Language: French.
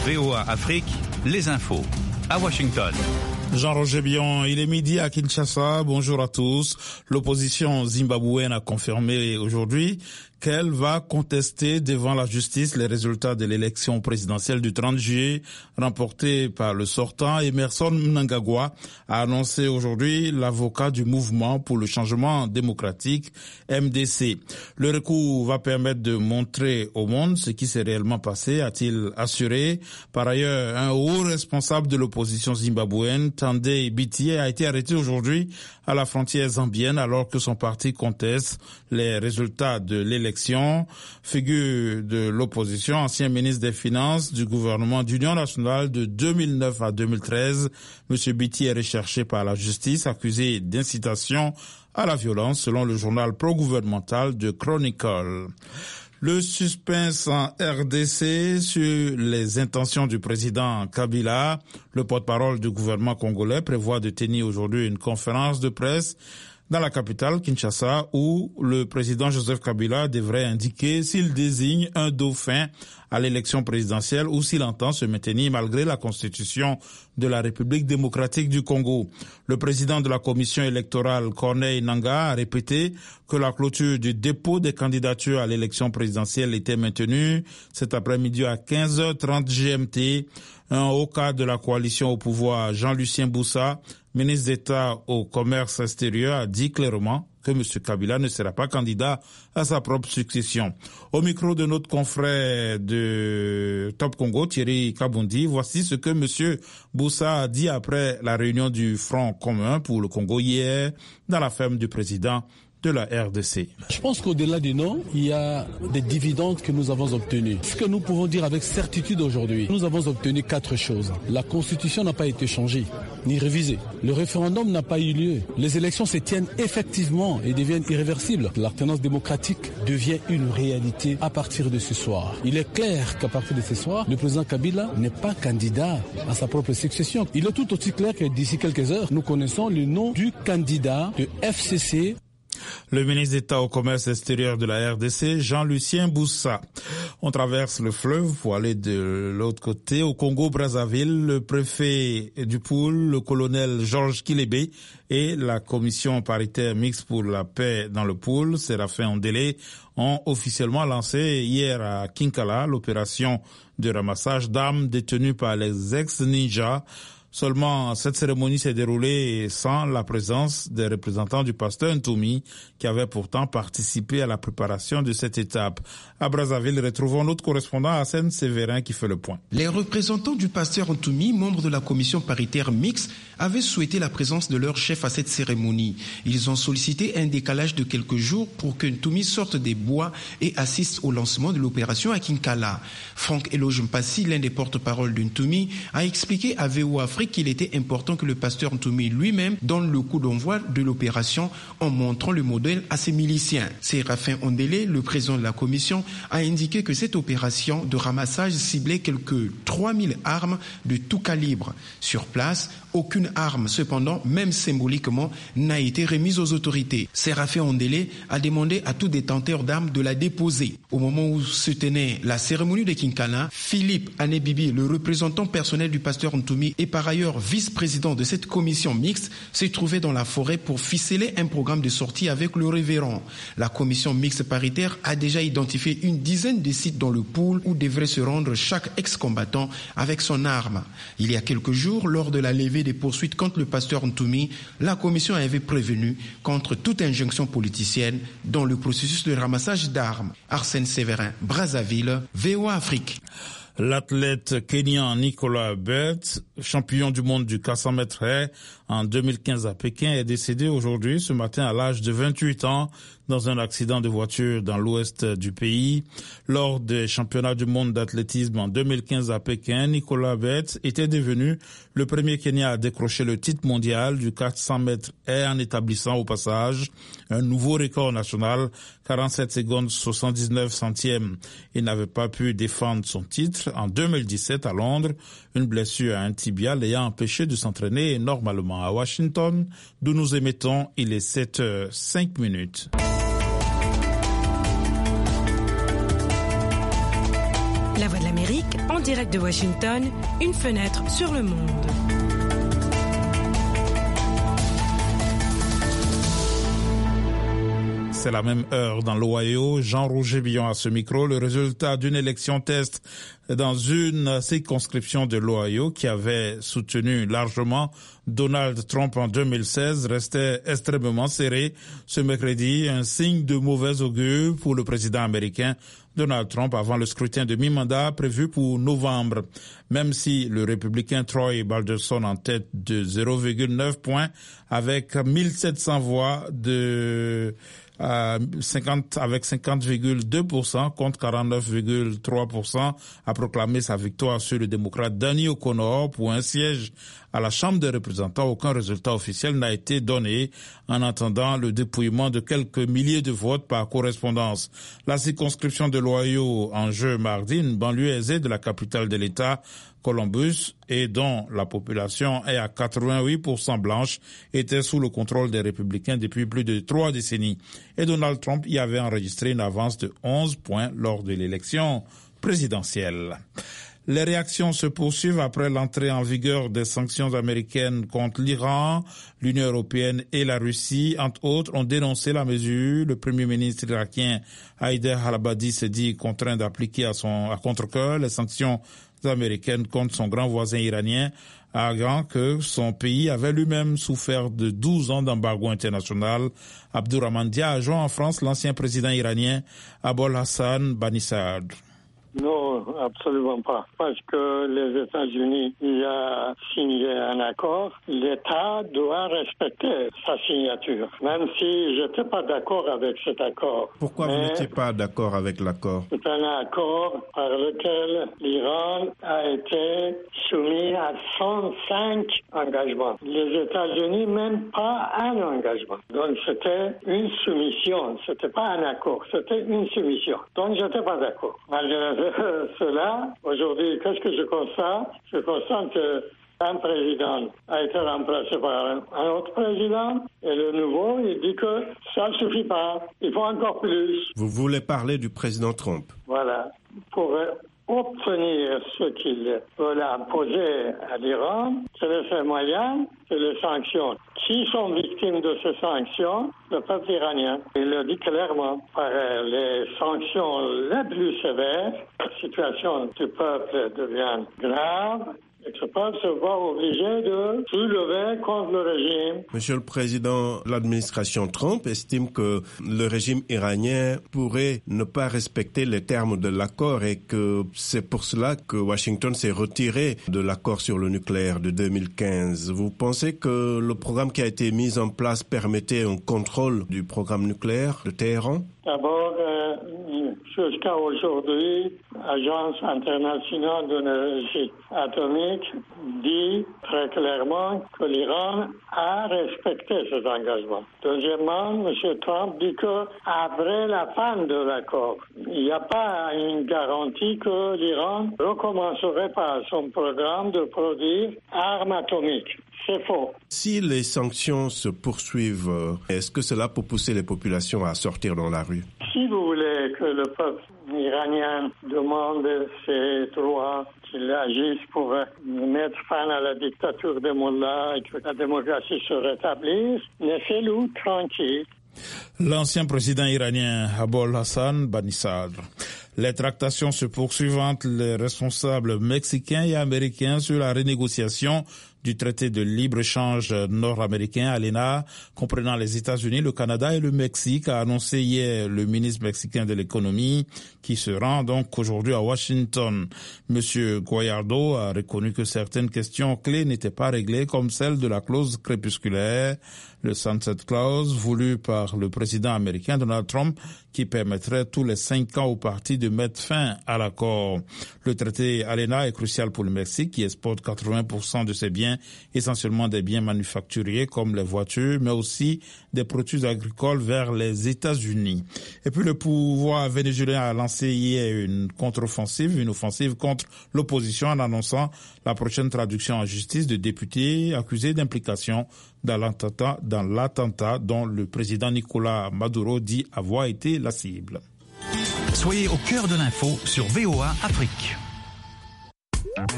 VOA Afrique, les infos. À Washington. Jean-Roger Bion, il est midi à Kinshasa. Bonjour à tous. L'opposition zimbabwéenne a confirmé aujourd'hui qu'elle va contester devant la justice les résultats de l'élection présidentielle du 30 juillet remportée par le sortant. Emmerson Mnangagwa a annoncé aujourd'hui l'avocat du mouvement pour le changement démocratique, MDC. Le recours va permettre de montrer au monde ce qui s'est réellement passé, a-t-il assuré. Par ailleurs, un haut responsable de l'opposition zimbabwéenne, Tandé Biti, a été arrêté aujourd'hui à la frontière zambienne alors que son parti conteste les résultats de l'élection. Figure de l'opposition, ancien ministre des Finances du gouvernement d'Union nationale de 2009 à 2013, M. Biti est recherché par la justice, accusé d'incitation à la violence selon le journal pro-gouvernemental de Chronicle. Le suspense en RDC sur les intentions du président Kabila. Le porte-parole du gouvernement congolais prévoit de tenir aujourd'hui une conférence de presse dans la capitale, Kinshasa, où le président Joseph Kabila devrait indiquer s'il désigne un dauphin à l'élection présidentielle ou s'il entend se maintenir malgré la constitution de la République démocratique du Congo. Le président de la commission électorale, Corneille Nangaa, a répété que la clôture du dépôt des candidatures à l'élection présidentielle était maintenue cet après-midi à 15h30 GMT. Un haut cadre de la coalition au pouvoir, Jean-Lucien Boussa, ministre d'État au commerce extérieur, a dit clairement que M. Kabila ne sera pas candidat à sa propre succession. Au micro de notre confrère de Top Congo, Thierry Kabundi, voici ce que M. Boussa a dit après la réunion du Front commun pour le Congo hier dans la ferme du président de la RDC. Je pense qu'au-delà des noms, il y a des dividendes que nous avons obtenus. Ce que nous pouvons dire avec certitude aujourd'hui, nous avons obtenu 4 choses. La Constitution n'a pas été changée, ni révisée. Le référendum n'a pas eu lieu. Les élections se tiennent effectivement et deviennent irréversibles. L'alternance démocratique devient une réalité à partir de ce soir. Il est clair qu'à partir de ce soir, le président Kabila n'est pas candidat à sa propre succession. Il est tout aussi clair que d'ici quelques heures, nous connaissons le nom du candidat de FCC. Le ministre d'État au commerce extérieur de la RDC, Jean-Lucien Boussa. On traverse le fleuve pour aller de l'autre côté. Au Congo-Brazzaville, le préfet du pôle, le colonel Georges Kilébé, et la commission paritaire mixte pour la paix dans le pôle, Séraphin Ondélé, ont officiellement lancé hier à Kinkala l'opération de ramassage d'armes détenues par les ex-ninjas. Seulement, cette cérémonie s'est déroulée sans la présence des représentants du pasteur Ntoumi, qui avait pourtant participé à la préparation de cette étape. À Brazzaville, retrouvons notre correspondant Hassan Séverin qui fait le point. Les représentants du pasteur Ntoumi, membres de la commission paritaire mixte, avaient souhaité la présence de leur chef à cette cérémonie. Ils ont sollicité un décalage de quelques jours pour que Ntoumi sorte des bois et assiste au lancement de l'opération à Kinkala. Franck Eloge Mpassi, l'un des porte-parole de Ntoumi, a expliqué à VOA Afrique qu'il était important que le pasteur Ntoumi lui-même donne le coup d'envoi de l'opération en montrant le modèle à ses miliciens. Séraphin Ondélé, le président de la commission, a indiqué que cette opération de ramassage ciblait quelques 3000 armes de tout calibre. Sur place, aucune arme, cependant, même symboliquement, n'a été remise aux autorités. Séraphin Ondélé a demandé à tout détenteur d'armes de la déposer. Au moment où se tenait la cérémonie de Kinkala, Philippe Anebibi, le représentant personnel du pasteur Ntoumi et par ailleurs vice-président de cette commission mixte, se trouvait dans la forêt pour ficeler un programme de sortie avec le révérend. La commission mixte paritaire a déjà identifié une dizaine de sites dans le pôle où devrait se rendre chaque ex-combattant avec son arme. Il y a quelques jours, lors de la levée des poursuites contre le pasteur Ntoumi, la commission avait prévenu contre toute injonction politicienne dans le processus de ramassage d'armes. Arsène Séverin, Brazzaville, VOA Afrique. L'athlète kenyan Nicolas Bett, champion du monde du 400 mètres haies en 2015 à Pékin, est décédé aujourd'hui, ce matin, à l'âge de 28 ans, dans un accident de voiture dans l'ouest du pays. Lors des championnats du monde d'athlétisme en 2015 à Pékin, Nicolas Bett était devenu le premier Kenyan à décrocher le titre mondial du 400 mètres haies en établissant au passage un nouveau record national, 47 secondes 79 centièmes. Il n'avait pas pu défendre son titre en 2017 à Londres, une blessure à un tibia l'ayant empêché de s'entraîner normalement. À Washington, d'où nous émettons, il est 7h05. La Voix de l'Amérique en direct direct de Washington, une fenêtre sur le monde. C'est la même heure dans l'Ohio. Jean-Roger Billon à ce micro. Le résultat d'une élection test dans une circonscription de l'Ohio qui avait soutenu largement Donald Trump en 2016 restait extrêmement serré ce mercredi. Un signe de mauvais augure pour le président américain Donald Trump avant le scrutin de mi-mandat prévu pour novembre. Même si le républicain Troy Balderson en tête de 0,9 points avec 1700 voix avec 50,2% contre 49,3% a proclamé sa victoire sur le démocrate Danny O'Connor pour un siège à la Chambre des représentants. Aucun résultat officiel n'a été donné en attendant le dépouillement de quelques milliers de votes par correspondance. La circonscription de l'Ohio en jeu mardi, une banlieue aisée de la capitale de l'État, Columbus, et dont la population est à 88% blanche, était sous le contrôle des républicains depuis plus de 3 décennies. Et Donald Trump y avait enregistré une avance de 11 points lors de l'élection présidentielle. Les réactions se poursuivent après l'entrée en vigueur des sanctions américaines contre l'Iran. L'Union européenne et la Russie, entre autres, ont dénoncé la mesure. Le premier ministre irakien Haider al-Abadi s'est dit contraint d'appliquer à contre-cœur les sanctions américaines contre son grand voisin iranien, arguant que son pays avait lui-même souffert de 12 ans d'embargo international. Abdourahmane Dia a joint en France l'ancien président iranien Abol Hassan Banisadr. Non, absolument pas. Parce que les États-Unis y a signé un accord. L'État doit respecter sa signature, même si je n'étais pas d'accord avec cet accord. Pourquoi vous n'étiez pas d'accord avec l'accord? C'est un accord par lequel l'Iran a été soumis à 105 engagements. Les États-Unis, même pas un engagement. Donc c'était une soumission. C'était pas un accord, c'était une soumission. Donc je n'étais pas d'accord. Malgré cela, aujourd'hui, qu'est-ce que je constate? Je constate qu'un président a été remplacé par un autre président et le nouveau, il dit que ça ne suffit pas. Il faut encore plus. Vous voulez parler du président Trump? Voilà. Pour obtenir ce qu'il veut imposer à l'Iran, c'est le seul moyen, c'est les sanctions. Qui sont victimes de ces sanctions? Le peuple iranien. Il le dit clairement. Par les sanctions les plus sévères, la situation du peuple devient grave. Et ce peuple se voit obligé de soulever contre le régime. Monsieur le Président, l'administration Trump estime que le régime iranien pourrait ne pas respecter les termes de l'accord et que c'est pour cela que Washington s'est retiré de l'accord sur le nucléaire de 2015. Vous pensez que le programme qui a été mis en place permettait un contrôle du programme nucléaire de Téhéran? D'abord, jusqu'à aujourd'hui, l'Agence internationale d'énergie atomique dit très clairement que l'Iran a respecté ses engagements. Deuxièmement, M. Trump dit qu'après la fin de l'accord, il n'y a pas une garantie que l'Iran recommencerait pas son programme de produire armes atomiques. C'est faux. Si les sanctions se poursuivent, est-ce que cela peut pousser les populations à sortir dans la rue? Si vous voulez que le peuple iranien demande ses droits, qu'il agisse pour mettre fin à la dictature des mollahs et que la démocratie se rétablisse, laissez-le tranquille. L'ancien président iranien Abol Hassan Banisadr. Les tractations se poursuivent entre les responsables mexicains et américains sur la renégociation du traité de libre-échange nord-américain, ALENA, comprenant les États-Unis, le Canada et le Mexique, a annoncé hier le ministre mexicain de l'économie, qui se rend donc aujourd'hui à Washington. Monsieur Guajardo a reconnu que certaines questions clés n'étaient pas réglées, comme celle de la clause crépusculaire, le Sunset Clause, voulu par le président américain Donald Trump, qui permettrait tous les 5 ans au parti de mettre fin à l'accord. Le traité ALENA est crucial pour le Mexique, qui exporte 80% de ses biens, essentiellement des biens manufacturiers comme les voitures, mais aussi des produits agricoles vers les États-Unis. Et puis le pouvoir vénézuélien a lancé hier une contre-offensive, une offensive contre l'opposition en annonçant la prochaine traduction en justice de députés accusés d'implication dans l'attentat dont le président Nicolás Maduro dit avoir été la cible. Soyez au cœur de l'info sur VOA Afrique.